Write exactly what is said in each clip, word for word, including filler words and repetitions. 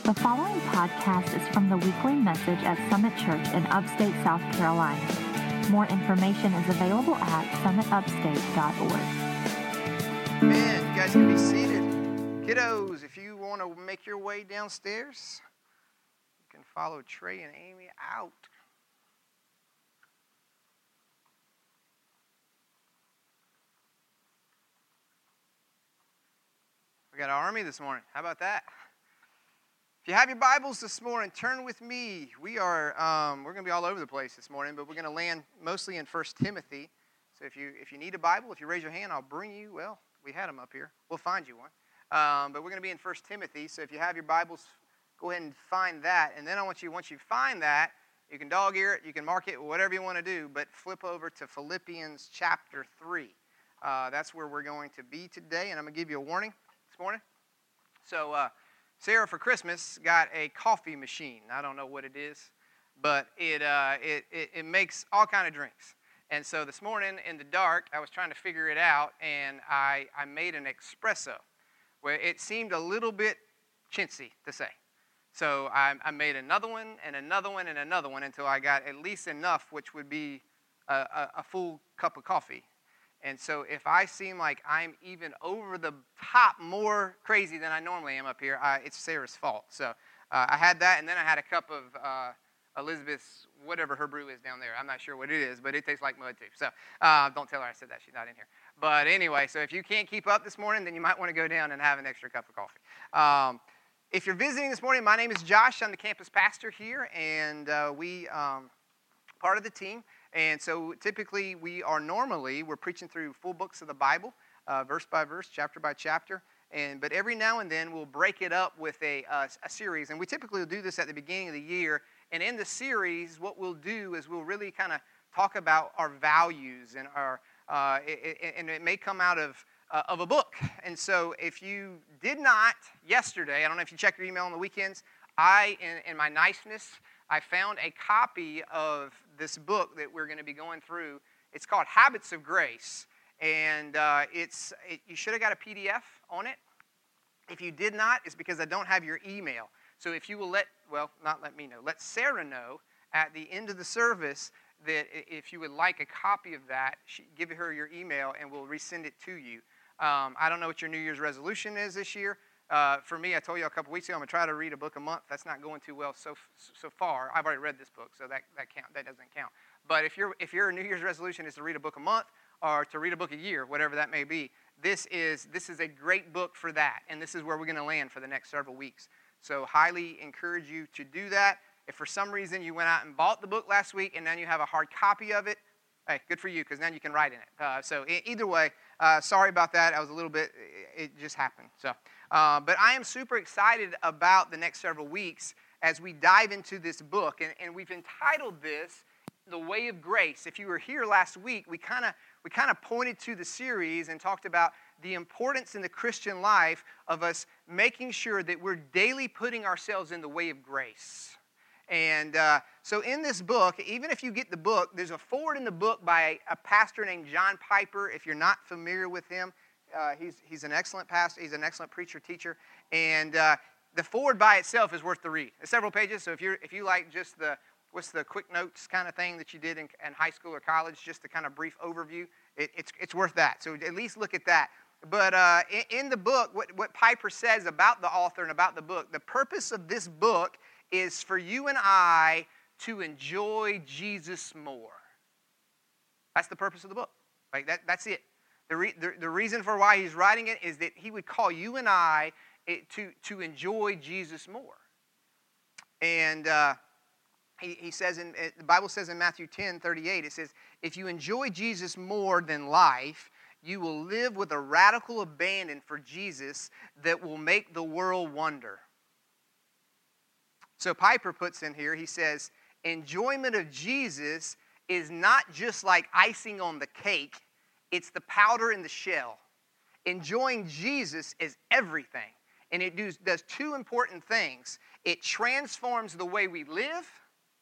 The following podcast is from the weekly message at Summit Church in upstate South Carolina. More information is available at summit upstate dot org. Man, you guys can be seated. Kiddos, if you want to make your way downstairs, you can follow Trey and Amy out. We got our army this morning. How about that? If you have your Bibles this morning, turn with me. We are um, we're going to be all over the place this morning, but we're going to land mostly in First Timothy. So if you if you need a Bible, if you raise your hand, I'll bring you. Well, we had them up here. We'll find you one. Um, but we're going to be in First Timothy. So if you have your Bibles, go ahead and find that. And then I want you, once you find that, you can dog ear it, you can mark it, whatever you want to do. But flip over to Philippians chapter three. Uh, that's where we're going to be today. And I'm going to give you a warning this morning. So. Uh, Sarah, for Christmas, got a coffee machine. I don't know what it is, but it, uh, it, it, it makes all kind of drinks. And so this morning in the dark, I was trying to figure it out, and I, I made an espresso where it seemed a little bit chintzy to say. So I, I made another one and another one and another one until I got at least enough, which would be a, a, a full cup of coffee. And so if I seem like I'm even over the top more crazy than I normally am up here, uh, it's Sarah's fault. So uh, I had that, and then I had a cup of uh, Elizabeth's, whatever her brew is down there. I'm not sure what it is, but it tastes like mud too. So uh, don't tell her I said that. She's not in here. But anyway, so if you can't keep up this morning, then you might want to go down and have an extra cup of coffee. Um, if you're visiting this morning, my name is Josh. I'm the campus pastor here, and uh, we um, part of the team. And so typically we are normally, we're preaching through full books of the Bible, uh, verse by verse, chapter by chapter. And But every now and then we'll break it up with a, uh, a series. And we typically will do this at the beginning of the year. And in the series, what we'll do is we'll really kind of talk about our values. And our uh, it, it, and it may come out of, uh, of a book. And so if you did not yesterday, I don't know if you check your email on the weekends, I, in, in my niceness, I found a copy of this book that we're going to be going through. It's called Habits of Grace, and uh, it's it, you should have got a P D F on it. If you did not, it's because I don't have your email. So if you will let, well, not let me know, let Sarah know at the end of the service that if you would like a copy of that, she, give her your email, and we'll resend it to you. Um, I don't know what your New Year's resolution is this year. Uh, for me, I told you a couple weeks ago, I'm going to try to read a book a month. That's not going too well so so far. I've already read this book, so that that count that doesn't count. But if your if your New Year's resolution is to read a book a month or to read a book a year, whatever that may be, this is this is a great book for that, and this is where we're going to land for the next several weeks. So highly encourage you to do that. If for some reason you went out and bought the book last week and then you have a hard copy of it, hey, good for you, because then you can write in it. Uh, so e- either way, uh, sorry about that. I was a little bit, it just happened. So, uh, but I am super excited about the next several weeks as we dive into this book. And, and we've entitled this, The Way of Grace. If you were here last week, we kind of we kind of pointed to the series and talked about the importance in the Christian life of us making sure that we're daily putting ourselves in the way of grace. And uh, so in this book, even if you get the book, there's a foreword in the book by a pastor named John Piper. If you're not familiar with him, uh, he's he's an excellent pastor. He's an excellent preacher, teacher. And uh, the foreword by itself is worth the read. It's several pages, so if you if you like just the, what's the quick notes kind of thing that you did in, in high school or college, just the kind of brief overview, it, it's it's worth that. So at least look at that. But uh, in, in the book, what, what Piper says about the author and about the book, the purpose of this book is for you and I to enjoy Jesus more. That's the purpose of the book. Like that, that's it. The, re, the, the reason for why he's writing it is that he would call you and I it, to, to enjoy Jesus more. And uh, he, he says, in the Bible says in Matthew ten thirty-eight, it says, if you enjoy Jesus more than life, you will live with a radical abandon for Jesus that will make the world wonder. So Piper puts in here, he says, enjoyment of Jesus is not just like icing on the cake, it's the powder in the shell. Enjoying Jesus is everything. And it does, does two important things. It transforms the way we live,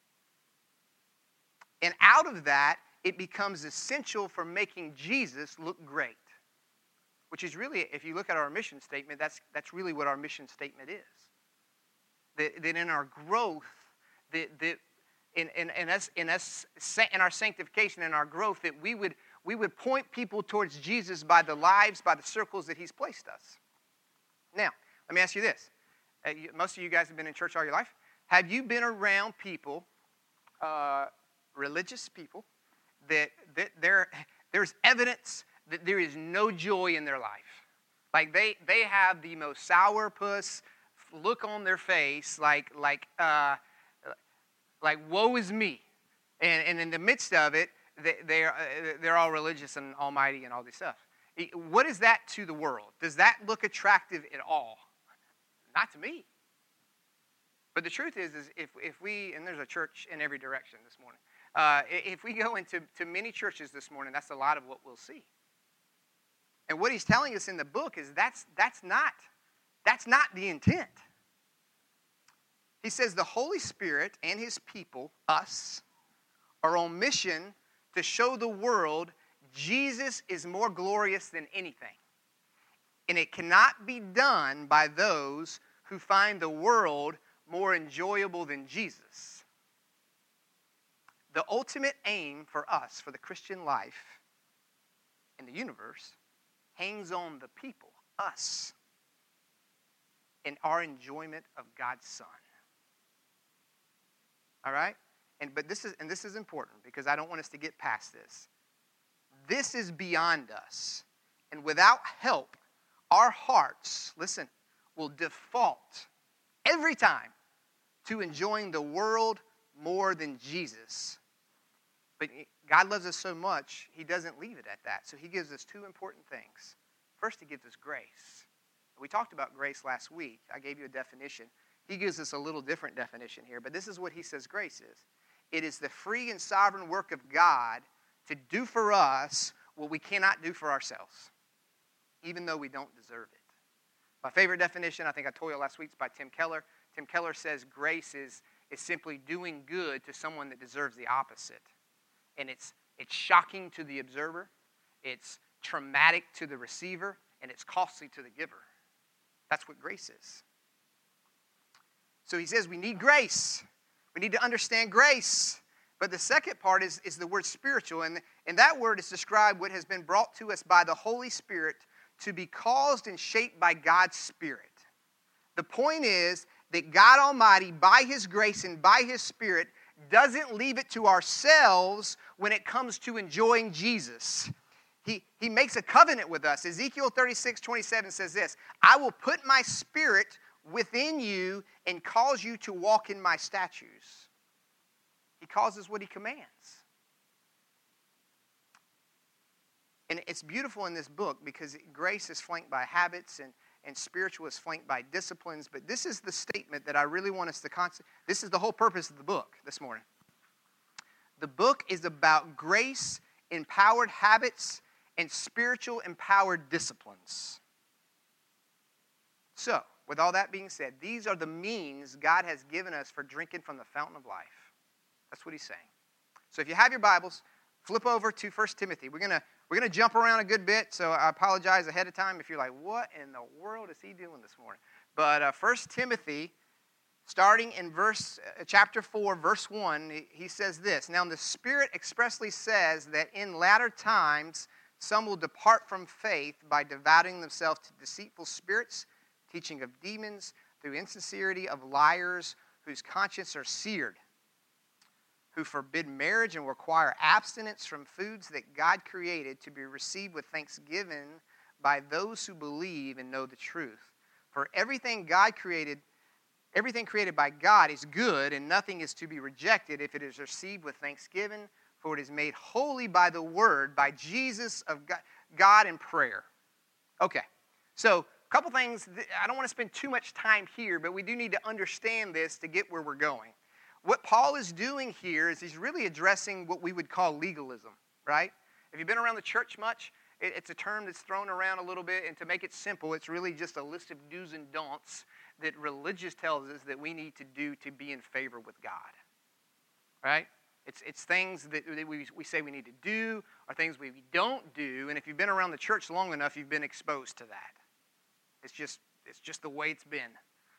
and out of that, it becomes essential for making Jesus look great. Which is really, if you look at our mission statement, that's, that's really what our mission statement is. that, that in our growth, that, that in, in, in, us, in, us, in our sanctification, in our growth, that we would, we would point people towards Jesus by the lives, by the circles that he's placed us. Now, let me ask you this. Uh, you, most of you guys have been in church all your life. Have you been around people, uh, religious people, that, that there, there's evidence that there is no joy in their life? Like they, they have the most sourpuss look on their face, like, like, uh, like woe is me. And, and in the midst of it, they, they're, they're all religious and almighty and all this stuff. What is that to the world? Does that look attractive at all? Not to me. But the truth is, is if, if we, and there's a church in every direction this morning, uh, if we go into to many churches this morning, that's a lot of what we'll see. And what he's telling us in the book is that's, that's, not, that's not the intent. He says the Holy Spirit and his people, us, are on mission to show the world Jesus is more glorious than anything. And it cannot be done by those who find the world more enjoyable than Jesus. The ultimate aim for us, for the Christian life in the universe, hangs on the people, us, and our enjoyment of God's Son. All right? And but this is and this is important because I don't want us to get past this. This is beyond us. And without help, our hearts, listen, will default every time to enjoying the world more than Jesus. But God loves us so much, he doesn't leave it at that. So he gives us two important things. First, he gives us grace. We talked about grace last week. I gave you a definition. He gives us a little different definition here, but this is what he says grace is. It is the free and sovereign work of God to do for us what we cannot do for ourselves, even though we don't deserve it. My favorite definition, I think I told you last week, is by Tim Keller. Tim Keller says grace is, is simply doing good to someone that deserves the opposite. And it's, it's shocking to the observer, it's traumatic to the receiver, and it's costly to the giver. That's what grace is. So he says we need grace. We need to understand grace. But the second part is, is the word spiritual. And, and that word is described what has been brought to us by the Holy Spirit to be caused and shaped by God's Spirit. The point is that God Almighty, by his grace and by his Spirit, doesn't leave it to ourselves when it comes to enjoying Jesus. He, he makes a covenant with us. Ezekiel thirty-six twenty-seven says this, I will put my Spirit within you and cause you to walk in my statutes. He causes what he commands. And it's beautiful in this book because grace is flanked by habits and, and spiritual is flanked by disciplines. But this is the statement that I really want us to concentrate. This is the whole purpose of the book this morning. The book is about grace-empowered habits and spiritual-empowered disciplines. So, with all that being said, these are the means God has given us for drinking from the fountain of life. That's what he's saying. So if you have your Bibles, flip over to First Timothy. We're going to we're gonna jump around a good bit, so I apologize ahead of time if you're like, what in the world is he doing this morning? But uh, First Timothy, starting in verse uh, chapter four, verse one, he, he says this, Now the Spirit expressly says that in latter times some will depart from faith by devoting themselves to deceitful spirits, teaching of demons, through insincerity of liars whose conscience are seared, who forbid marriage and require abstinence from foods that God created to be received with thanksgiving by those who believe and know the truth. For everything God created, everything created by God is good, and nothing is to be rejected if it is received with thanksgiving, for it is made holy by the word, by Jesus of God in prayer. Okay, so a couple things. I don't want to spend too much time here, but we do need to understand this to get where we're going. What Paul is doing here is he's really addressing what we would call legalism, right? If you've been around the church much, it's a term that's thrown around a little bit, and to make it simple, it's really just a list of do's and don'ts that religious tells us that we need to do to be in favor with God, right? It's it's things that we, we say we need to do or things we don't do, and if you've been around the church long enough, you've been exposed to that. It's just it's just the way it's been.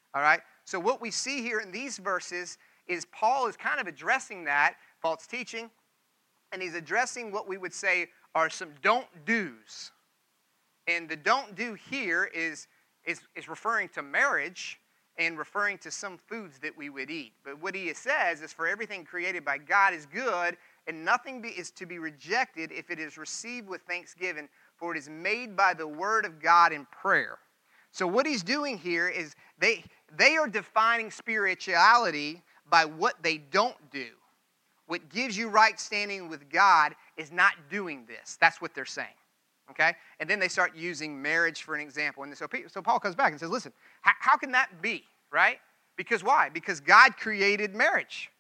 All right? So what we see here in these verses is Paul is kind of addressing that false teaching, and he's addressing what we would say are some don't do's. And the don't do here is, is, is referring to marriage and referring to some foods that we would eat. But what he says is for everything created by God is good, and nothing be, is to be rejected if it is received with thanksgiving, for it is made by the word of God in prayer. So what he's doing here is they, they are defining spirituality by what they don't do. What gives you right standing with God is not doing this. That's what they're saying. Okay? And then they start using marriage for an example. And so, so Paul comes back and says, listen, how, how can that be, right? Because why? Because God created marriage.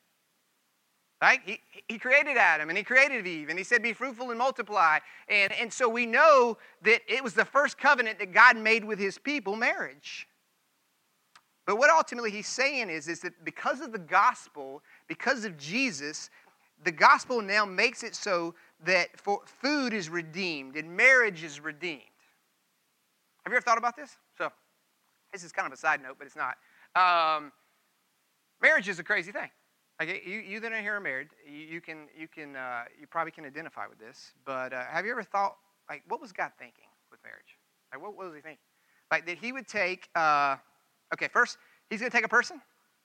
Right? He, he created Adam and he created Eve and he said, be fruitful and multiply. And, and so we know that it was the first covenant that God made with his people, marriage. But what ultimately he's saying is, is that because of the gospel, because of Jesus, the gospel now makes it so that for food is redeemed and marriage is redeemed. Have you ever thought about this? So this is kind of a side note, but it's not. Um, marriage is a crazy thing. Like you, you that are here are married, you, you can, you can, uh, you probably can identify with this. But uh, have you ever thought, like, what was God thinking with marriage? Like, what, what was he thinking? Like, that he would take, uh, okay, first, he's going to take a person,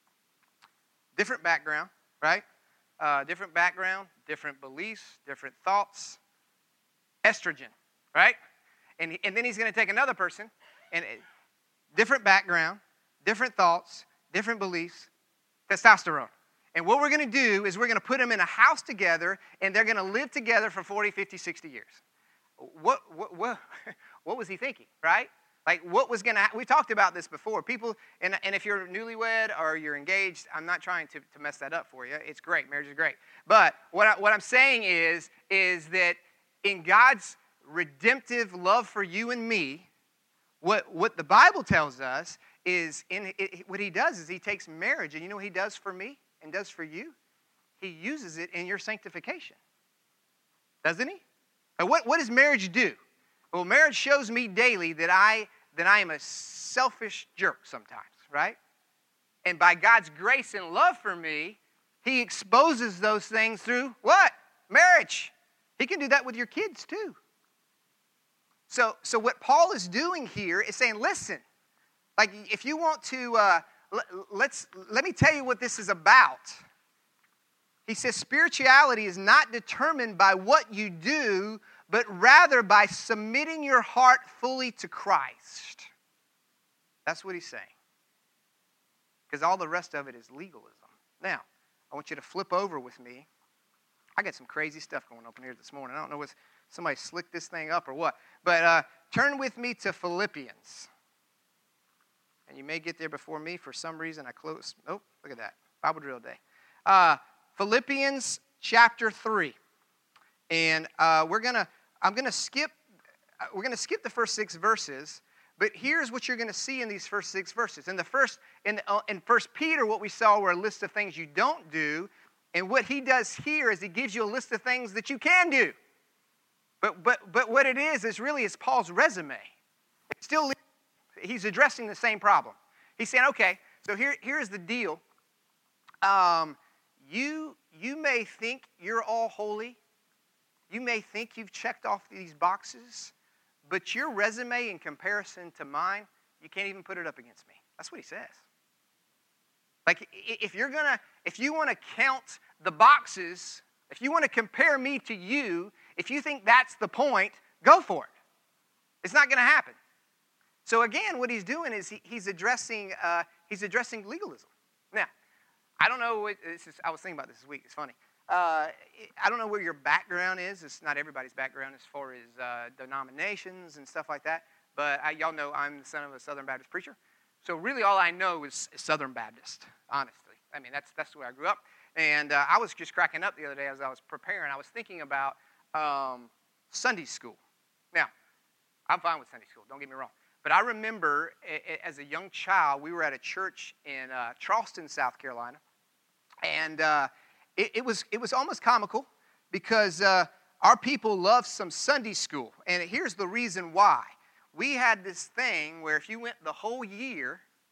different background, right? Uh, different background, different beliefs, different thoughts, estrogen, right? And and then he's going to take another person, and different background, different thoughts, different beliefs, testosterone. And what we're going to do is we're going to put them in a house together, and they're going to live together for forty, fifty, sixty years. What, what, what, what was he thinking, right? Like, what was going to happen? We talked about this before. People, and, and if you're newlywed or you're engaged, I'm not trying to, to mess that up for you. It's great. Marriage is great. But what, I, what I'm saying is, is that in God's redemptive love for you and me, what, what the Bible tells us is, in it, what he does is he takes marriage, and you know what he does for me? And does for you, he uses it in your sanctification. Doesn't he? And what, what does marriage do? Well, marriage shows me daily that I that I am a selfish jerk sometimes, right? And by God's grace and love for me, he exposes those things through what? Marriage. He can do that with your kids too. So, so what Paul is doing here is saying, listen, like if you want to... Uh, Let's, let me tell you what this is about. He says spirituality is not determined by what you do, but rather by submitting your heart fully to Christ. That's what he's saying. Because all the rest of it is legalism. Now, I want you to flip over with me. I got some crazy stuff going on here this morning. I don't know if somebody slicked this thing up or what. But uh, turn with me to Philippians. And you may get there before me. For some reason, I close. Oh, look at that. Bible drill day. Uh, Philippians chapter three. And uh, we're going to, I'm going to skip, we're going to skip the first six verses. But here's what you're going to see in these first six verses. In the first, in, uh, in First Peter, what we saw were a list of things you don't do. And what he does here is he gives you a list of things that you can do. But, but, but what it is, is really is Paul's resume. It's still He's addressing the same problem. He's saying, okay, so here, here's the deal. Um, you, you may think you're all holy. You may think you've checked off these boxes. But your resume in comparison to mine, you can't even put it up against me. That's what he says. Like, if you're gonna, if you want to count the boxes, if you want to compare me to you, if you think that's the point, go for it. It's not going to happen. So again, what he's doing is he, he's addressing uh, he's addressing legalism. Now, I don't know. What, this is, I was thinking about this this week. It's funny. Uh, I don't know where your background is. It's not everybody's background as far as uh, denominations and stuff like that. But I, y'all know I'm the son of a Southern Baptist preacher. So really, all I know is Southern Baptist. Honestly, I mean that's that's the way I grew up. And uh, I was just cracking up the other day as I was preparing. I was thinking about um, Sunday school. Now, I'm fine with Sunday school. Don't get me wrong. But I remember as a young child, we were at a church in uh, Charleston, South Carolina, and uh, it, it was it was almost comical because uh, our people loved some Sunday school, and here's the reason why. We had this thing where if you went the whole year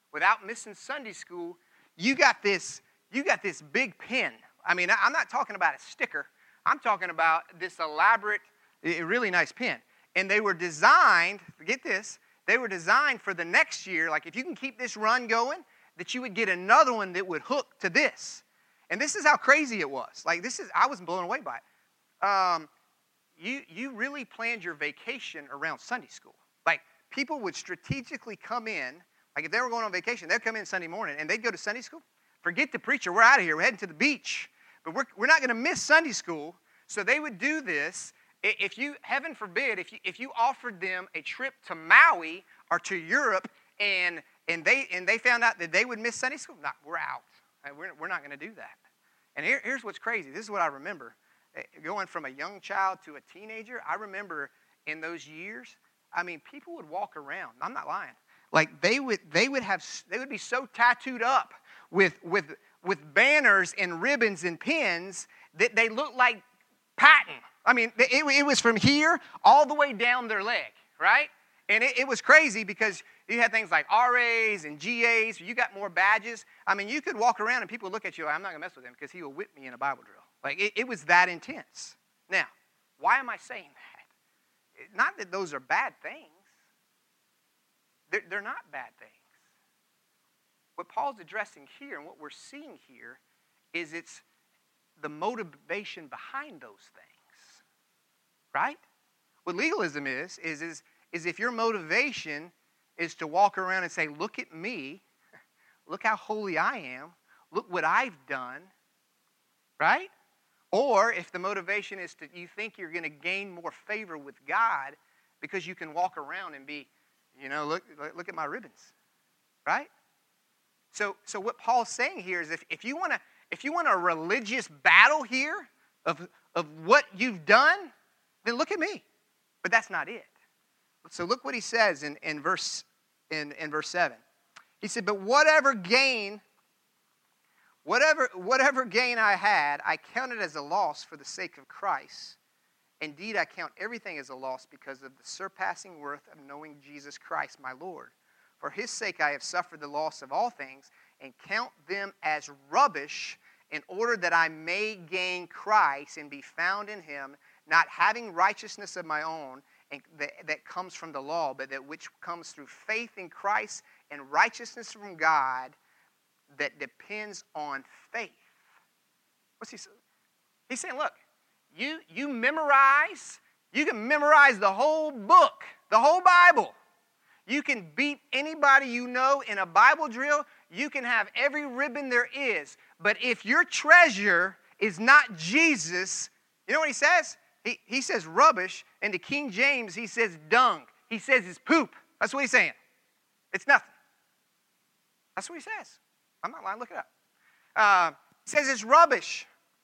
without missing Sunday school, you got this, you got this big pin. I mean, I'm not talking about a sticker. I'm talking about this elaborate, really nice pin. And they were designed, get this, they were designed for the next year, like if you can keep this run going, that you would get another one that would hook to this. And this is how crazy it was. Like this is, I was blown away by it. Um, you, you really planned your vacation around Sunday school. Like people would strategically come in, like if they were going on vacation, they'd come in Sunday morning and they'd go to Sunday school. Forget the preacher, we're out of here, we're heading to the beach. But we're, we're not going to miss Sunday school. So they would do this. If you, heaven forbid, if you, if you offered them a trip to Maui or to Europe and, and, they, and they found out that they would miss Sunday school, no, we're out. We're, we're not going to do that. And here, here's what's crazy. This is what I remember. Going from a young child to a teenager, I remember in those years, I mean, people would walk around. I'm not lying. Like they would, they would have, they would be so tattooed up with, with, with banners and ribbons and pins that they looked like Patton. I mean, it, it was from here all the way down their leg, right? And it, it was crazy because you had things like R As and G As. You got more badges. I mean, you could walk around and people would look at you like, I'm not going to mess with him because he will whip me in a Bible drill. Like, it, it was that intense. Now, why am I saying that? Not that those are bad things. They're, they're not bad things. What Paul's addressing here and what we're seeing here is it's the motivation behind those things, right? What legalism is, is, is, is if your motivation is to walk around and say, look at me, look how holy I am, look what I've done, right? Or if the motivation is to, you think you're going to gain more favor with God because you can walk around and be, you know, look, look at my ribbons, right? So, so what Paul's saying here is if, if you want to, if you want a religious battle here of, of what you've done, then look at me. But that's not it. So look what he says in, in verse in, in verse seven. He said, but whatever gain, whatever, whatever gain I had, I counted as a loss for the sake of Christ. Indeed, I count everything as a loss because of the surpassing worth of knowing Jesus Christ, my Lord. For his sake I have suffered the loss of all things and count them as rubbish in order that I may gain Christ and be found in him, not having righteousness of my own and that, that comes from the law, but that which comes through faith in Christ and righteousness from God that depends on faith. What's he saying? He's saying, look, you, you memorize, you can memorize the whole book, the whole Bible. You can beat anybody you know in a Bible drill. You can have every ribbon there is. But if your treasure is not Jesus, you know what he says? He, he says rubbish. And to King James, he says dung. He says it's poop. That's what he's saying. It's nothing. That's what he says. I'm not lying. Look it up. Uh, he says it's rubbish.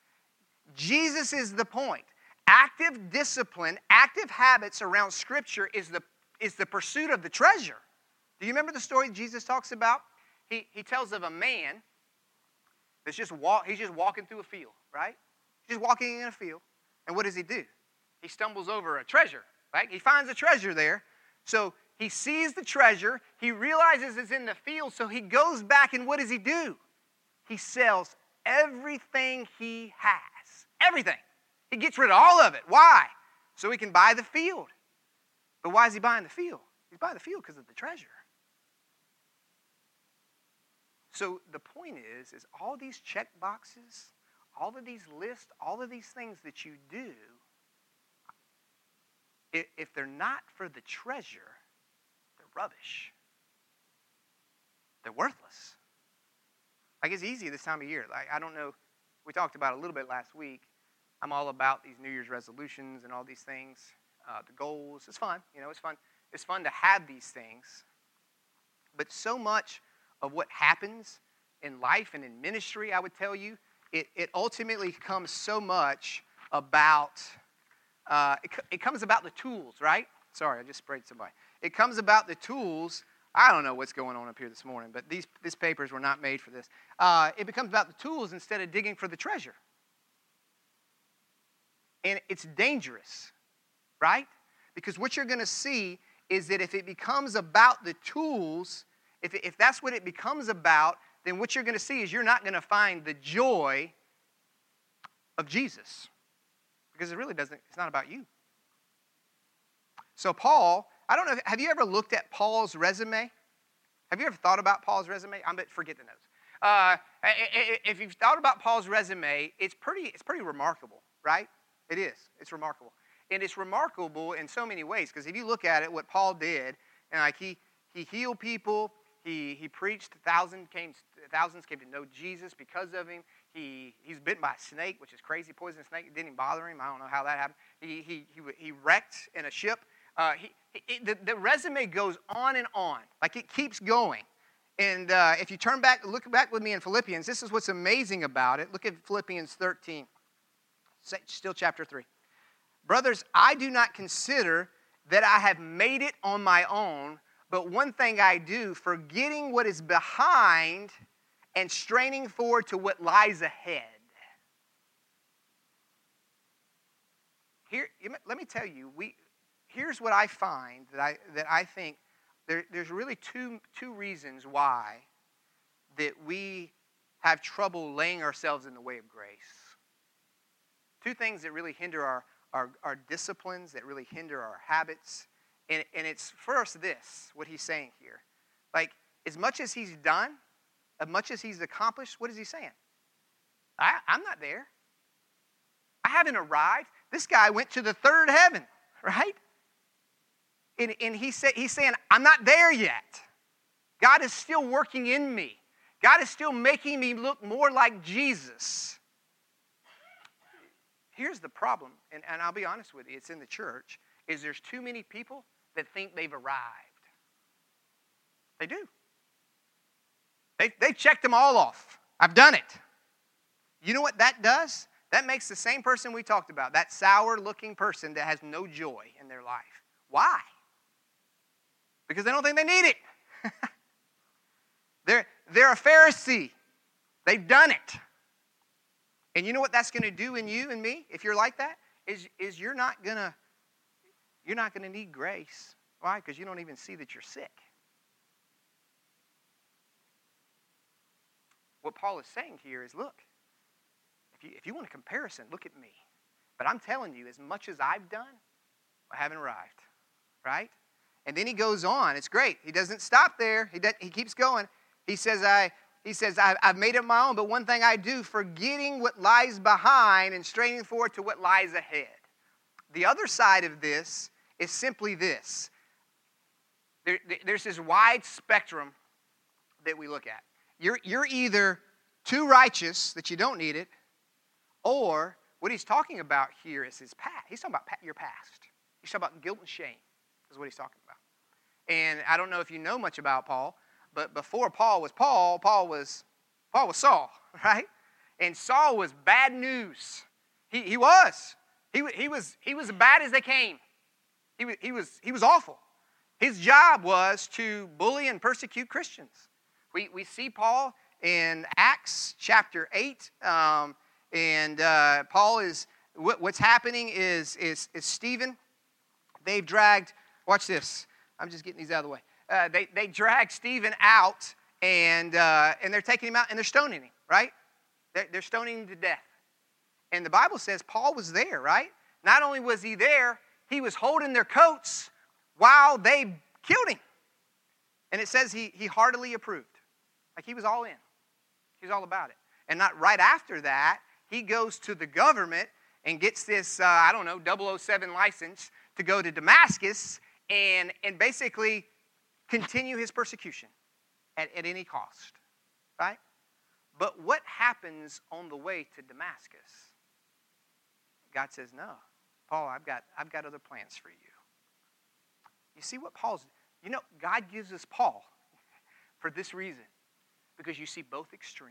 Jesus is the point. Active discipline, active habits around Scripture is the is the pursuit of the treasure. Do you remember the story Jesus talks about? He, he tells of a man that's just walk, he's just walking through a field, right? He's just walking in a field. And what does he do? He stumbles over a treasure, right? He finds a treasure there. So he sees the treasure. He realizes it's in the field. So he goes back and what does he do? He sells everything he has. Everything. He gets rid of all of it. Why? So he can buy the field. But why is he buying the field? He's buying the field because of the treasure. So the point is, is all these check boxes, all of these lists, all of these things that you do, if they're not for the treasure, they're rubbish. They're worthless. Like it's easy this time of year. Like I don't know, we talked about it a little bit last week. I'm all about these New Year's resolutions and all these things. Uh, the goals, it's fun, you know, it's fun. It's fun to have these things. But so much of what happens in life and in ministry, I would tell you, it, it ultimately comes so much about, uh, it, it comes about the tools, right? Sorry, I just sprayed somebody. It comes about the tools. I don't know what's going on up here this morning, but these, these papers were not made for this. Uh, it becomes about the tools instead of digging for the treasure. And it's dangerous. Right? Because what you're going to see is that if it becomes about the tools if, if that's what it becomes about, then what you're going to see is you're not going to find the joy of Jesus. Because it really doesn't, it's not about you. So Paul, I don't know, have you ever looked at Paul's resume? Have you ever thought about Paul's resume? I bet forget the notes. Uh, if you've thought about Paul's resume, it's pretty, it's pretty remarkable, right? It is. It's remarkable. And it's remarkable in so many ways, because if you look at it, what Paul did, and like he he healed people, he he preached, thousands came thousands came to know Jesus because of him. He he's bitten by a snake, which is crazy, poisonous snake. It didn't even bother him. I don't know how that happened. He he he, he wrecked in a ship. Uh, he, he the, the resume goes on and on, like it keeps going. And uh, if you turn back, look back with me in Philippians. This is what's amazing about it. Look at Philippians thirteen, still chapter three. Brothers, I do not consider that I have made it on my own, but one thing I do, forgetting what is behind and straining forward to what lies ahead. Here, let me tell you, we, here's what I find that I, that I think there, there's really two, two reasons why that we have trouble laying ourselves in the way of grace. Two things that really hinder our Our, our disciplines, that really hinder our habits. And, and it's first this, what he's saying here. Like, as much as he's done, as much as he's accomplished, what is he saying? I, I'm not there. I haven't arrived. This guy went to the third heaven, right? And, and he said, he's saying, I'm not there yet. God is still working in me. God is still making me look more like Jesus. Here's the problem, and, and I'll be honest with you, it's in the church, is there's too many people that think they've arrived. They do. They, they checked them all off. I've done it. You know what that does? That makes the same person we talked about, that sour-looking person that has no joy in their life. Why? Because they don't think they need it. they're, they're a Pharisee. They've done it. And you know what that's going to do in you and me, if you're like that, is, is you're not going to you're not going to need grace. Why? Because you don't even see that you're sick. What Paul is saying here is, look, if you, if you want a comparison, look at me. But I'm telling you, as much as I've done, I haven't arrived, right? And then he goes on. It's great. He doesn't stop there. He, does, he keeps going. He says, I... He says, I've made it my own, but one thing I do, forgetting what lies behind and straining forward to what lies ahead. The other side of this is simply this. There, there's this wide spectrum that we look at. You're, you're either too righteous that you don't need it, or what he's talking about here is his past. He's talking about your past. He's talking about guilt and shame is what he's talking about. And I don't know if you know much about Paul, but before Paul was Paul, Paul was Paul was Saul, right? And Saul was bad news. He he was. He he was he was as bad as they came. He was he was he was awful. His job was to bully and persecute Christians. We we see Paul in Acts chapter eight, um, and uh, Paul is what, what's happening is is is Stephen. They've dragged. Watch this. I'm just getting these out of the way. Uh, they, they drag Stephen out, and uh, and they're taking him out, and they're stoning him, right? They're, they're stoning him to death. And the Bible says Paul was there, right? Not only was he there, he was holding their coats while they killed him. And it says he, he heartily approved. Like he was all in. He was all about it. And not right after that, he goes to the government and gets this, uh, I don't know, double oh seven license to go to Damascus and, and basically continue his persecution at, at any cost, right? But what happens on the way to Damascus? God says, no, Paul, I've got, I've got other plans for you. You see what Paul's, you know, God gives us Paul for this reason, because you see both extremes.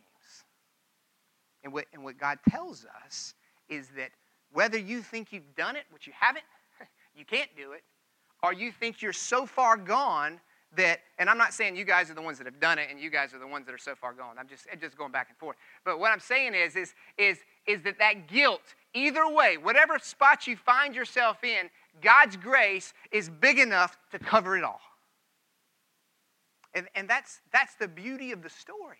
And what, and what God tells us is that whether you think you've done it, which you haven't, you can't do it, or you think you're so far gone that, and I'm not saying you guys are the ones that have done it and you guys are the ones that are so far gone. I'm just, just going back and forth. But what I'm saying is, is, is, is that that guilt, either way, whatever spot you find yourself in, God's grace is big enough to cover it all. And, and that's, that's the beauty of the story.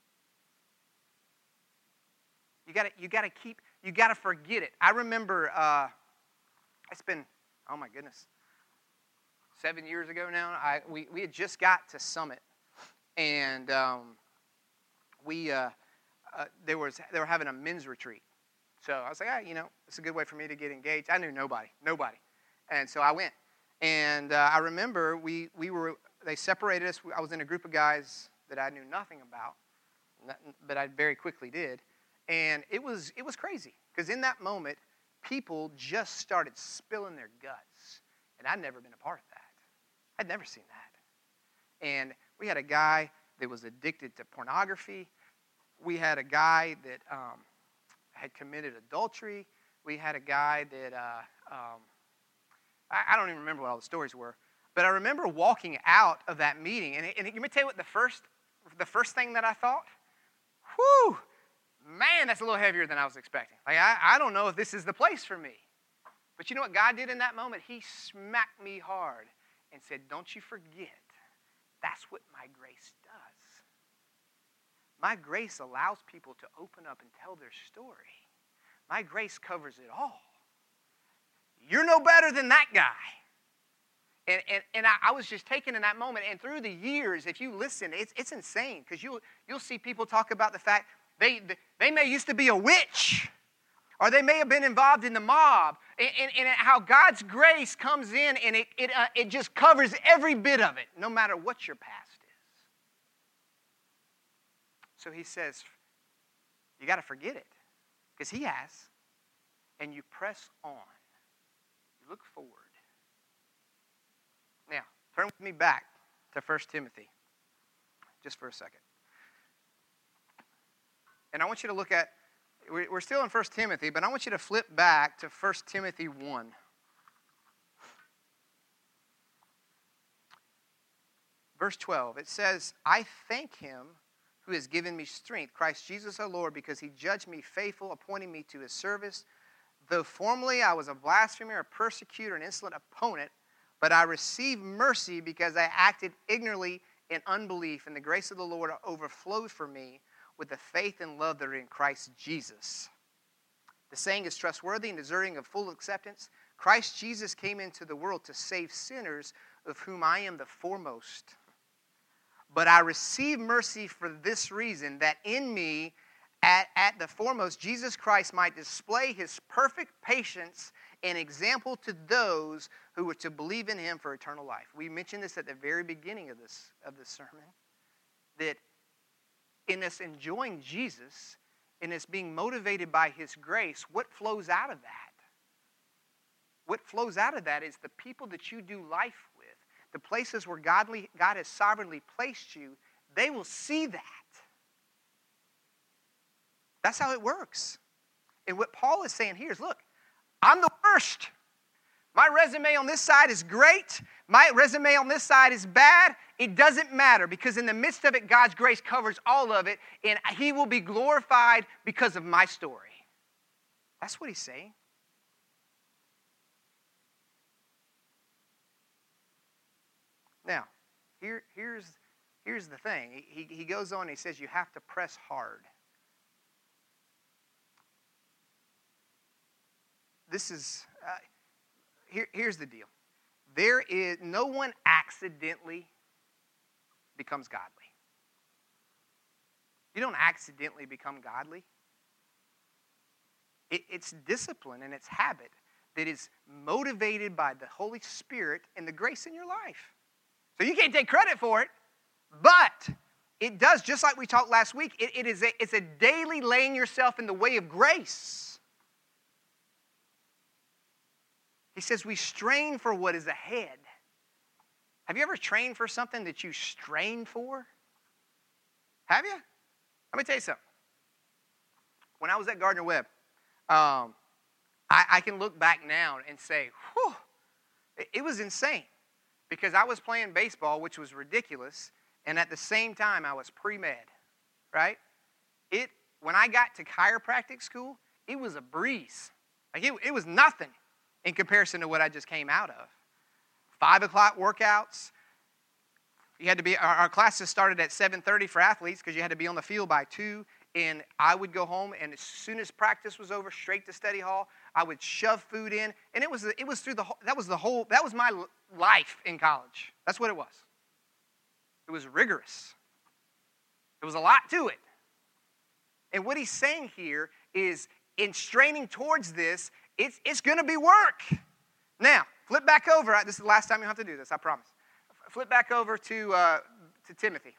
You gotta, you gotta keep, you gotta forget it. I remember, uh, it's been, oh my goodness, seven years ago now. I we, we had just got to Summit, and um, we uh, uh, there was they were having a men's retreat. So I was like, ah, you know, it's a good way for me to get engaged. I knew nobody, nobody, and so I went. And uh, I remember we we were they separated us. I was in a group of guys that I knew nothing about, but I very quickly did. And it was it was crazy, because in that moment, people just started spilling their guts. And I'd never been a part of that. I'd never seen that. And we had a guy that was addicted to pornography. We had a guy that um, had committed adultery. We had a guy that, uh, um, I, I don't even remember what all the stories were. But I remember walking out of that meeting. And, and let me tell you what the first, the first thing that I thought. Whew. Man, that's a little heavier than I was expecting. Like, I, I don't know if this is the place for me. But you know what God did in that moment? He smacked me hard and said, don't you forget, that's what my grace does. My grace allows people to open up and tell their story. My grace covers it all. You're no better than that guy. And, and, and I, I was just taken in that moment. And through the years, if you listen, it's, it's insane, because you'll, you'll see people talk about the fact They, they may used to be a witch, or they may have been involved in the mob, and, and, and how God's grace comes in and it, it, uh, it just covers every bit of it, no matter what your past is. So he says, you got to forget it, because he has, and you press on. You look forward. Now, turn with me back to First Timothy, just for a second. And I want you to look at, we're still in First Timothy, but I want you to flip back to First Timothy one. Verse twelve, it says, I thank him who has given me strength, Christ Jesus our Lord, because he judged me faithful, appointing me to his service. Though formerly I was a blasphemer, a persecutor, an insolent opponent, but I received mercy because I acted ignorantly in unbelief, and the grace of the Lord overflowed for me with the faith and love that are in Christ Jesus. The saying is trustworthy and deserving of full acceptance. Christ Jesus came into the world to save sinners, of whom I am the foremost. But I received mercy for this reason, that in me, at, at the foremost, Jesus Christ might display his perfect patience and example to those who were to believe in him for eternal life. We mentioned this at the very beginning of this, of this sermon, that in us enjoying Jesus, in us being motivated by his grace, what flows out of that? What flows out of that is the people that you do life with, the places where godly, God has sovereignly placed you, they will see that. That's how it works. And what Paul is saying here is, look, I'm the worst. My resume on this side is great. My resume on this side is bad. It doesn't matter, because in the midst of it, God's grace covers all of it, and he will be glorified because of my story. That's what he's saying. Now, here, here's, here's the thing. He, he goes on and he says you have to press hard. This is... Uh, Here, here's the deal. There is no one accidentally becomes godly. You don't accidentally become godly. It, it's discipline and it's habit that is motivated by the Holy Spirit and the grace in your life. So you can't take credit for it, but it does, just like we talked last week, it, it is a, it's a daily laying yourself in the way of grace. He says we strain for what is ahead. Have you ever trained for something that you strained for? Have you? Let me tell you something. When I was at Gardner-Webb, um, I, I can look back now and say, whew, it, it was insane. Because I was playing baseball, which was ridiculous, and at the same time I was pre-med, right? It when I got to chiropractic school, it was a breeze. Like it, it was nothing in comparison to what I just came out of. Five o'clock workouts, you had to be, our, our classes started at seven thirty for athletes because you had to be on the field by two. And I would go home, and as soon as practice was over, straight to study hall, I would shove food in. And it was, it was through the whole, that was the whole, that was my life in college. That's what it was. It was rigorous. There was a lot to it. And what he's saying here is, in straining towards this, it's, it's going to be work. Now, flip back over. This is the last time you have to do this, I promise. Flip back over to, uh, to Timothy.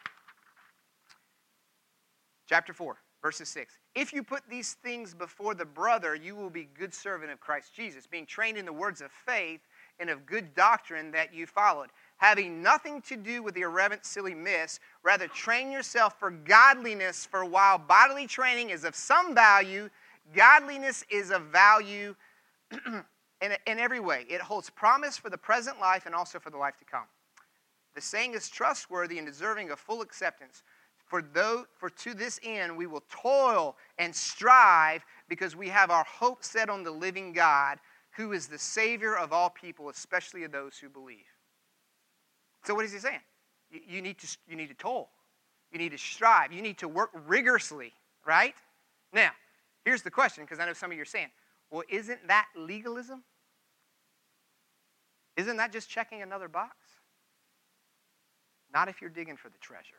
Chapter four, verses six. If you put these things before the brother, you will be good servant of Christ Jesus, being trained in the words of faith and of good doctrine that you followed, having nothing to do with the irreverent, silly myths. Rather, train yourself for godliness, for while bodily training is of some value, godliness is of value in, in every way. It holds promise for the present life and also for the life to come. The saying is trustworthy and deserving of full acceptance. For, though, for to this end we will toil and strive, because we have our hope set on the living God, who is the Savior of all people, especially of those who believe. So what is he saying? You, you, need to, you need to toil. You need to strive. You need to work rigorously, right? Now, here's the question, because I know some of you are saying, well, isn't that legalism? Isn't that just checking another box? Not if you're digging for the treasure.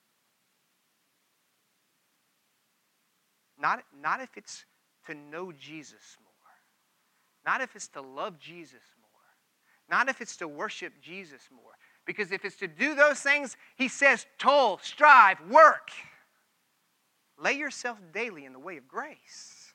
Not, not if it's to know Jesus more. Not if it's to love Jesus more. Not if it's to worship Jesus more. Because if it's to do those things, he says, toil, strive, work. Lay yourself daily in the way of grace.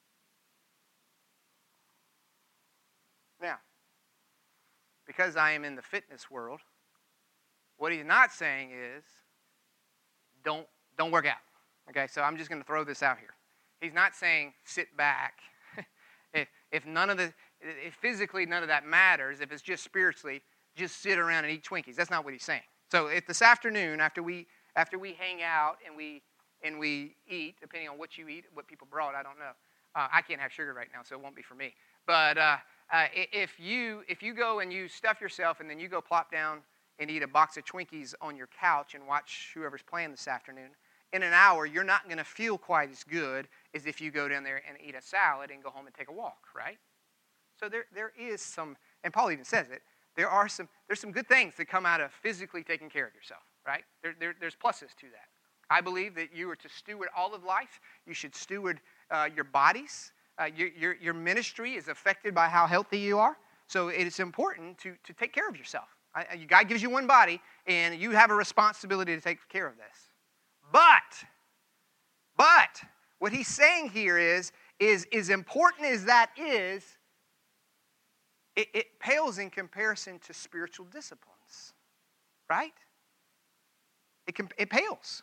Now, because I am in the fitness world, what he's not saying is, don't, don't work out. Okay, so I'm just going to throw this out here. He's not saying sit back. if, if none of the, if physically none of that matters, if it's just spiritually, just sit around and eat Twinkies. That's not what he's saying. So if this afternoon, after we after we hang out and we and we eat, depending on what you eat, what people brought, I don't know. Uh, I can't have sugar right now, so it won't be for me. But uh, uh, if you if you go and you stuff yourself and then you go plop down and eat a box of Twinkies on your couch and watch whoever's playing this afternoon, in an hour, you're not going to feel quite as good as if you go down there and eat a salad and go home and take a walk, right? So there, there is some, and Paul even says it, there are some, there's some good things that come out of physically taking care of yourself, right? There, there, there's pluses to that. I believe that you are to steward all of life. You should steward uh, your bodies. Uh, your, your, your ministry is affected by how healthy you are. So it is important to, to take care of yourself. I, God gives you one body, and you have a responsibility to take care of this. But, but, what he's saying here is, is as important as that is, it, it pales in comparison to spiritual disciplines, right? It, it pales.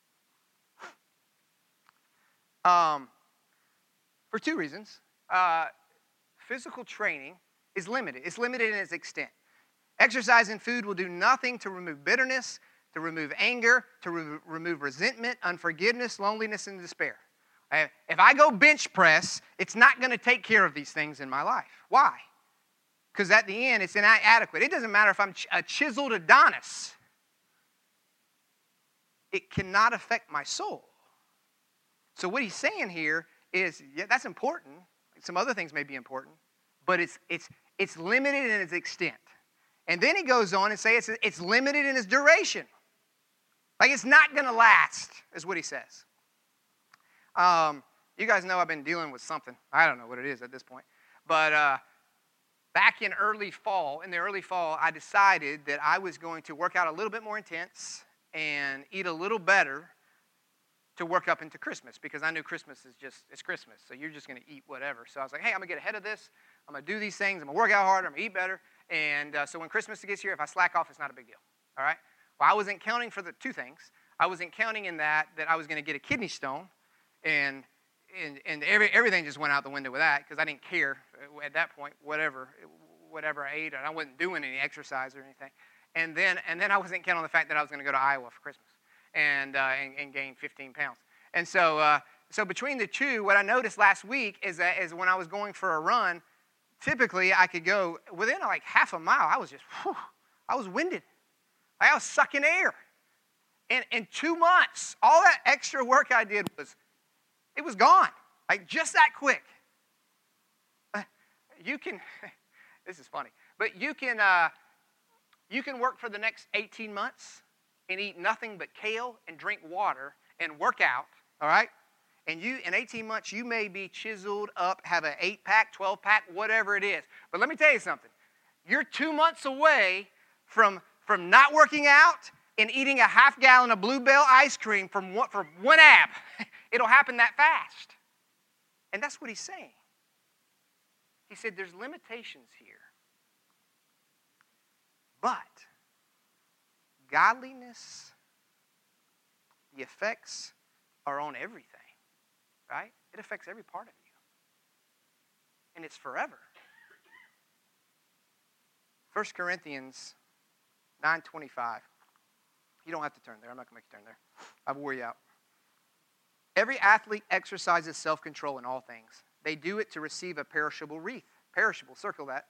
Um, for two reasons. Uh, physical training is limited. It's limited in its extent. Exercise and food will do nothing to remove bitterness, to remove anger, to re- remove resentment, unforgiveness, loneliness, and despair. If I go bench press, it's not going to take care of these things in my life. Why? Because at the end, it's inadequate. It doesn't matter if I'm a chiseled Adonis. It cannot affect my soul. So what he's saying here is, yeah, that's important. Some other things may be important, but it's it's it's limited in its extent. And then he goes on and says it's, it's limited in its duration. Like it's not going to last, is what he says. Um, you guys know I've been dealing with something. I don't know what it is at this point. But uh, back in early fall, in the early fall, I decided that I was going to work out a little bit more intense and eat a little better to work up into Christmas, because I knew Christmas is just, it's Christmas, so you're just going to eat whatever. So I was like, hey, I'm going to get ahead of this. I'm going to do these things. I'm going to work out harder. I'm going to eat better. And uh, so when Christmas gets here, if I slack off, it's not a big deal. All right? Well, I wasn't counting for the two things. I wasn't counting in that that I was going to get a kidney stone, and and, and every, everything just went out the window with that, because I didn't care at that point, whatever whatever I ate, and I wasn't doing any exercise or anything. And then and then I wasn't counting on the fact that I was going to go to Iowa for Christmas and uh, and, and gain fifteen pounds. And so uh, so between the two, what I noticed last week is that is when I was going for a run, typically I could go within like half a mile. I was just, whew, I was winded. Like I was sucking air. And in two months, all that extra work I did was, it was gone. Like just that quick. You can, this is funny, but you can, uh, you can work for the next eighteen months and eat nothing but kale and drink water and work out, all right? And you, in eighteen months, you may be chiseled up, have an eight-pack, twelve-pack, whatever it is. But let me tell you something. You're two months away from, from not working out and eating a half gallon of Blue Bell ice cream from one, from one ab. It'll happen that fast. And that's what he's saying. He said there's limitations here. But godliness, the effects are on everything, right? It affects every part of you. And it's forever. First Corinthians nine twenty-five. You don't have to turn there. I'm not going to make you turn there. I've wore you out. Every athlete exercises self-control in all things. They do it to receive a perishable wreath. Perishable, circle that.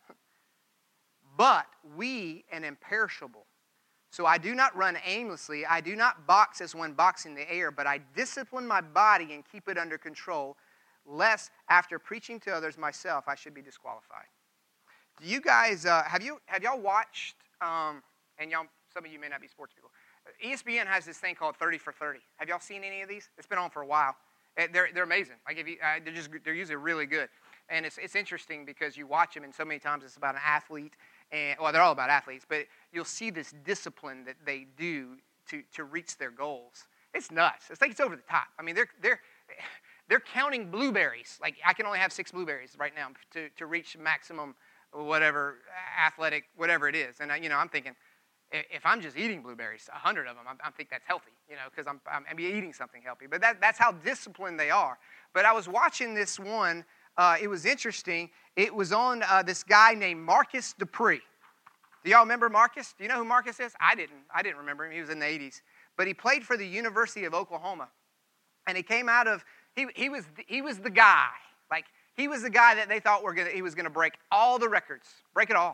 But we an imperishable. So I do not run aimlessly. I do not box as one boxing the air, but I discipline my body and keep it under control, lest after preaching to others myself, I should be disqualified. Do you guys, uh, have you have y'all watched, um, and y'all, some of you may not be sports people, E S P N has this thing called thirty for thirty. Have y'all seen any of these? It's been on for a while. They're, they're amazing. Like if you, uh, they're, just, they're usually really good. And it's, it's interesting because you watch them, and so many times it's about an athlete. And, well, they're all about athletes, but you'll see this discipline that they do to, to reach their goals. It's nuts. It's like it's over the top. I mean, they're, they're, they're counting blueberries. Like, I can only have six blueberries right now to, to reach maximum whatever, athletic, whatever it is. And, you know, I'm thinking, if I'm just eating blueberries, a hundred of them, I, I think that's healthy, you know, because I'm, I'm, I'm eating something healthy. But that, that's how disciplined they are. But I was watching this one. Uh, it was interesting. It was on uh, this guy named Marcus Dupree. Do y'all remember Marcus? Do you know who Marcus is? I didn't. I didn't remember him. He was in the eighties. But he played for the University of Oklahoma. And he came out of, he, he, was, he was the guy. Like, he was the guy that they thought were gonna, he was going to break all the records. Break it all.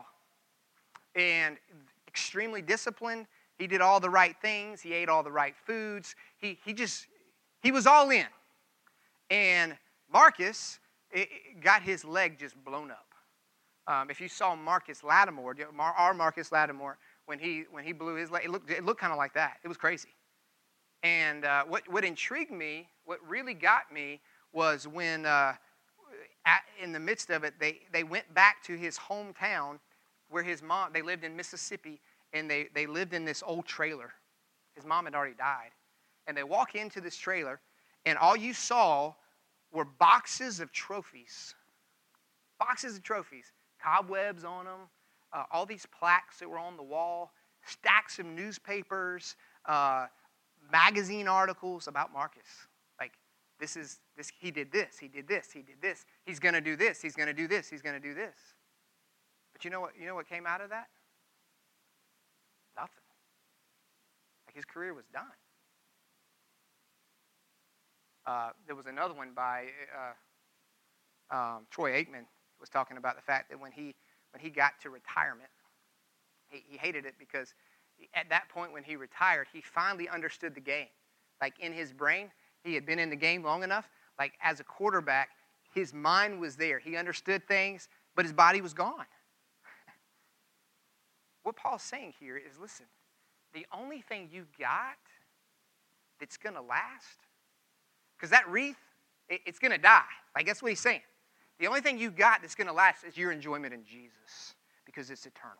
And extremely disciplined. He did all the right things. He ate all the right foods. He, he just, he was all in. And Marcus it, it got his leg just blown up. Um, if you saw Marcus Lattimore, our Marcus Lattimore, when he when he blew his leg, it looked, it looked kind of like that. It was crazy. And uh, what, what intrigued me, what really got me, was when uh, at, in the midst of it, they, they went back to his hometown where his mom, they lived in Mississippi, and they, they lived in this old trailer. His mom had already died. And they walk into this trailer, and all you saw were boxes of trophies. Boxes of trophies. Cobwebs on them, uh, all these plaques that were on the wall, stacks of newspapers, uh, magazine articles about Marcus. Like, this is, this. he did this, he did this, he did this. He's going to do this, he's going to do this, he's going to do this. But you know what, you know what came out of that? Nothing. Like, his career was done. Uh, there was another one by uh, um, Troy Aikman. Was talking about the fact that when he when he got to retirement, he, he hated it because he, at that point when he retired, he finally understood the game. Like, in his brain, he had been in the game long enough. Like, as a quarterback, his mind was there. He understood things, but his body was gone. What Paul's saying here is, listen, the only thing you got that's going to last, because that wreath, it, it's going to die. Like, that's what he's saying. The only thing you got that's going to last is your enjoyment in Jesus, because it's eternal.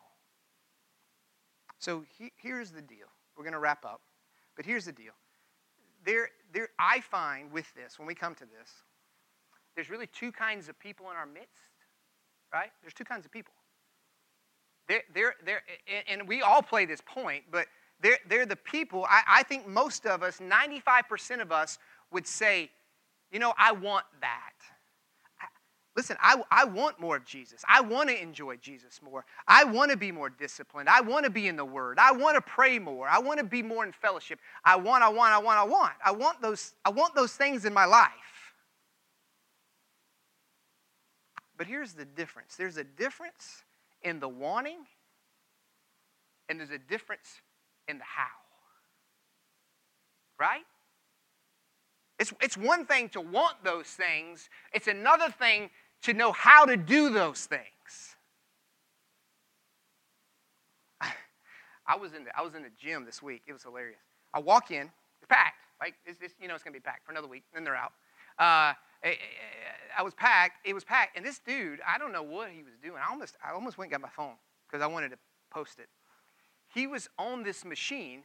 So he, here's the deal. We're going to wrap up, but here's the deal. There, there, I find with this, when we come to this, there's really two kinds of people in our midst, right? There's two kinds of people. They're, they're, they're, and we all play this point, but they're, they're the people, I, I think most of us, ninety-five percent of us would say, you know, I want that. Listen, I, I want more of Jesus. I want to enjoy Jesus more. I want to be more disciplined. I want to be in the Word. I want to pray more. I want to be more in fellowship. I want, I want, I want, I want. I want those, I want those things in my life. But here's the difference. There's a difference in the wanting, and there's a difference in the how. Right? It's, it's one thing to want those things. It's another thing to know how to do those things. I was in the, I was in the gym this week. It was hilarious. I walk in. It's packed. Like, it's, it's, you know it's going to be packed for another week. Then they're out. Uh, I, I was packed. It was packed. And this dude, I don't know what he was doing. I almost, I almost went and got my phone because I wanted to post it. He was on this machine.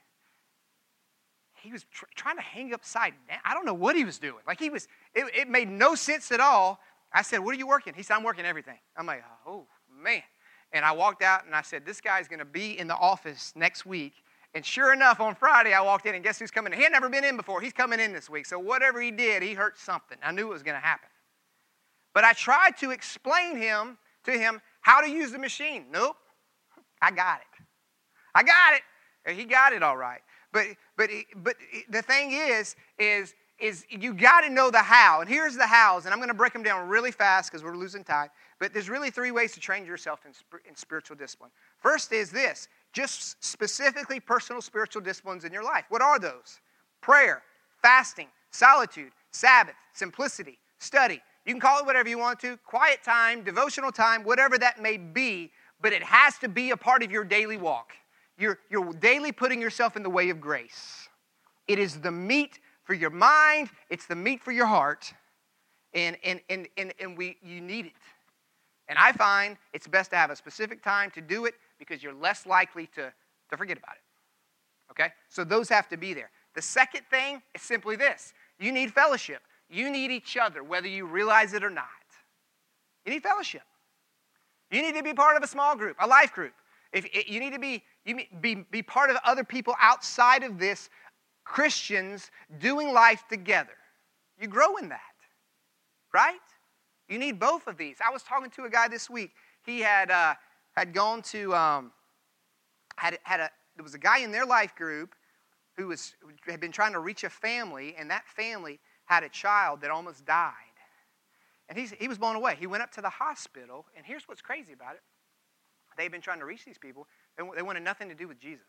He was tr- trying to hang upside down. I don't know what he was doing. Like he was, it, it made no sense at all. I said, what are you working? He said, I'm working everything. I'm like, oh, man. And I walked out and I said, this guy's going to be in the office next week. And sure enough, on Friday, I walked in and guess who's coming in? He had never been in before. He's coming in this week. So whatever he did, he hurt something. I knew it was going to happen. But I tried to explain him to him how to use the machine. Nope. I got it. I got it. He got it all right. But but but the thing is, is, is you got to know the how. And here's the hows. And I'm going to break them down really fast because we're losing time. But there's really three ways to train yourself in, in spiritual discipline. First is this. Just specifically personal spiritual disciplines in your life. What are those? Prayer, fasting, solitude, Sabbath, simplicity, study. You can call it whatever you want to. Quiet time, devotional time, whatever that may be. But it has to be a part of your daily walk. You're, you're daily putting yourself in the way of grace. It is the meat for your mind. It's the meat for your heart. And, and, and, and, and we, you need it. And I find it's best to have a specific time to do it because you're less likely to, to forget about it. Okay? So those have to be there. The second thing is simply this. You need fellowship. You need each other, whether you realize it or not. You need fellowship. You need to be part of a small group, a life group. If it, you need to be, you be, be part of other people outside of this, Christians doing life together. You grow in that, right? You need both of these. I was talking to a guy this week. He had uh, had gone to um, had had a there was a guy in their life group who was had been trying to reach a family, and that family had a child that almost died. And he's, he was blown away. He went up to the hospital, and here's what's crazy about it. They've been trying to reach these people. They, they wanted nothing to do with Jesus.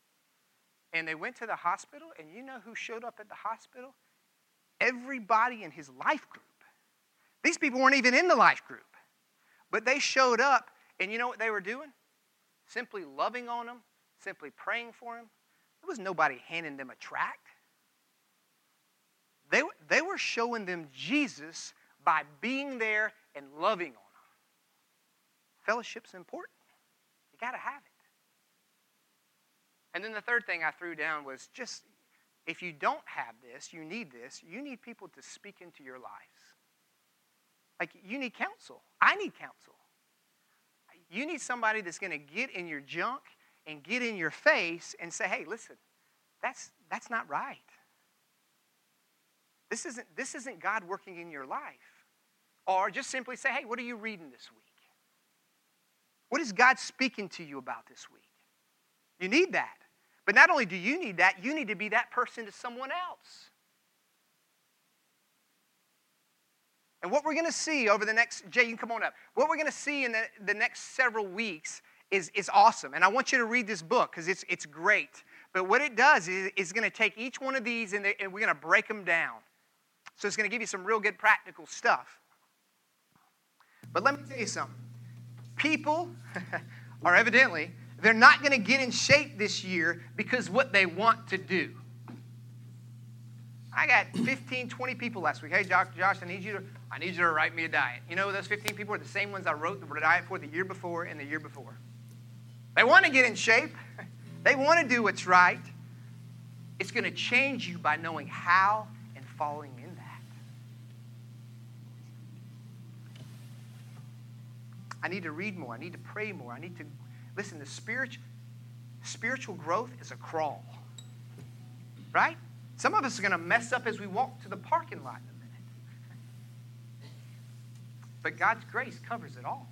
And they went to the hospital, and you know who showed up at the hospital? Everybody in his life group. These people weren't even in the life group. But they showed up, and you know what they were doing? Simply loving on them, simply praying for him. There was nobody handing them a tract. They, they were showing them Jesus by being there and loving on them. Fellowship's important. You got to have it. And then the third thing I threw down was just, if you don't have this, you need this, you need people to speak into your lives. Like, you need counsel. I need counsel. You need somebody that's going to get in your junk and get in your face and say, hey, listen, that's, that's not right. This isn't, this isn't God working in your life. Or just simply say, hey, what are you reading this week? What is God speaking to you about this week? You need that. But not only do you need that, you need to be that person to someone else. And what we're going to see over the next, Jay, you can come on up. What we're going to see in the, the next several weeks is, is awesome. And I want you to read this book because it's, it's great. But what it does is it's going to take each one of these and, they, and we're going to break them down. So it's going to give you some real good practical stuff. But let me tell you something. People are evidently, they're not going to get in shape this year because what they want to do. I got fifteen, twenty people last week. Hey, Josh, Josh, I need you to, I need you to write me a diet. You know, those fifteen people are the same ones I wrote the diet for the year before and the year before. They want to get in shape. They want to do what's right. It's going to change you by knowing how and following in that. I need to read more. I need to pray more. I need to, listen, the spiritual, spiritual growth is a crawl. Right? Some of us are going to mess up as we walk to the parking lot in a minute. But God's grace covers it all.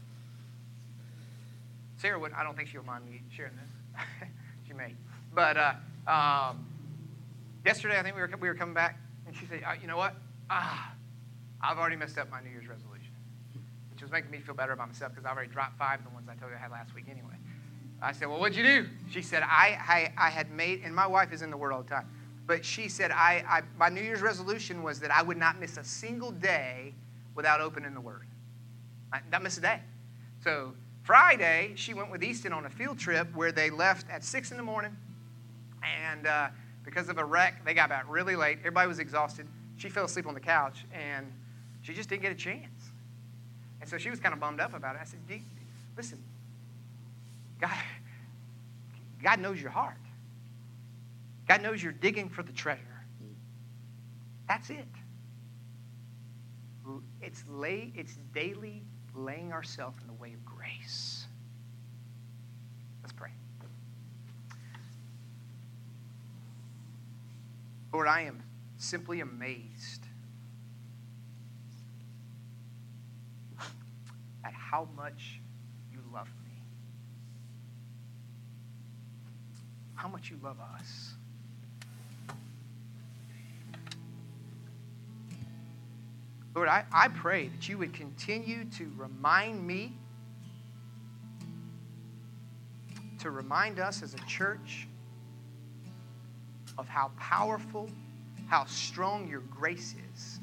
Sarah would, I don't think she'll mind me sharing this. She may. But uh, um, yesterday, I think we were, we were coming back, and she said, uh, you know what? Ah, I've already messed up my New Year's resolution. Which was making me feel better about myself because I already dropped five of the ones I told you I had last week anyway. I said, well, what'd you do? She said, I, I, I had made, and my wife is in the Word all the time, but she said, I, I my New Year's resolution was that I would not miss a single day without opening the Word. I, not miss a day. So Friday, she went with Easton on a field trip where they left at six in the morning, and uh, because of a wreck, they got back really late. Everybody was exhausted. She fell asleep on the couch, and she just didn't get a chance. And so she was kind of bummed up about it. I said, listen, God, God knows your heart. God knows you're digging for the treasure. That's it. It's, lay, it's daily laying ourselves in the way of grace. Let's pray. Lord, I am simply amazed at how much you love me. How much you love us. Lord, I, I pray that you would continue to remind me, to remind us as a church of how powerful, how strong your grace is.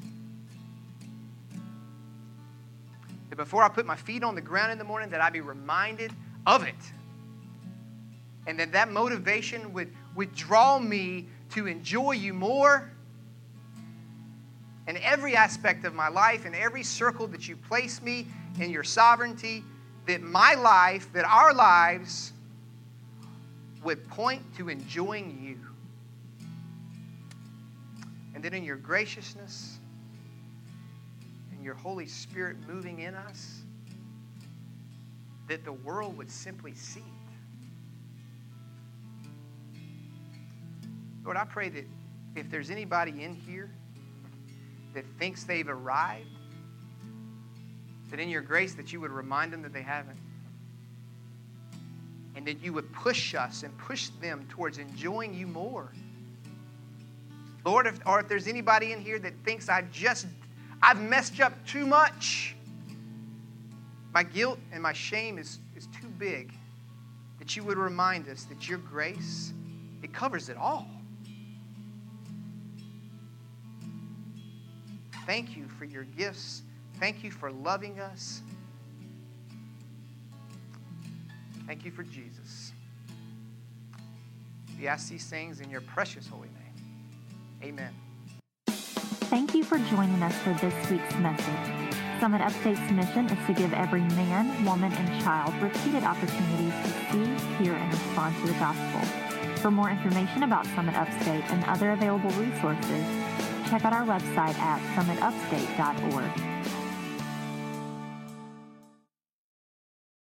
That before I put my feet on the ground in the morning, that I be reminded of it. And that that motivation would, would draw me to enjoy you more in every aspect of my life, in every circle that you place me in your sovereignty, that my life, that our lives would point to enjoying you. And that in your graciousness and your Holy Spirit moving in us, that the world would simply see it. Lord, I pray that if there's anybody in here that thinks they've arrived, that in your grace that you would remind them that they haven't. And that you would push us and push them towards enjoying you more. Lord, if, or if there's anybody in here that thinks I just, I've messed up too much. My guilt and my shame is, is too big. That you would remind us that your grace, it covers it all. Thank you for your gifts. Thank you for loving us. Thank you for Jesus. We ask these things in your precious holy name. Amen. Thank you for joining us for this week's message. Summit Upstate's mission is to give every man, woman, and child repeated opportunities to see, hear, and respond to the gospel. For more information about Summit Upstate and other available resources, check out our website at summit upstate dot org.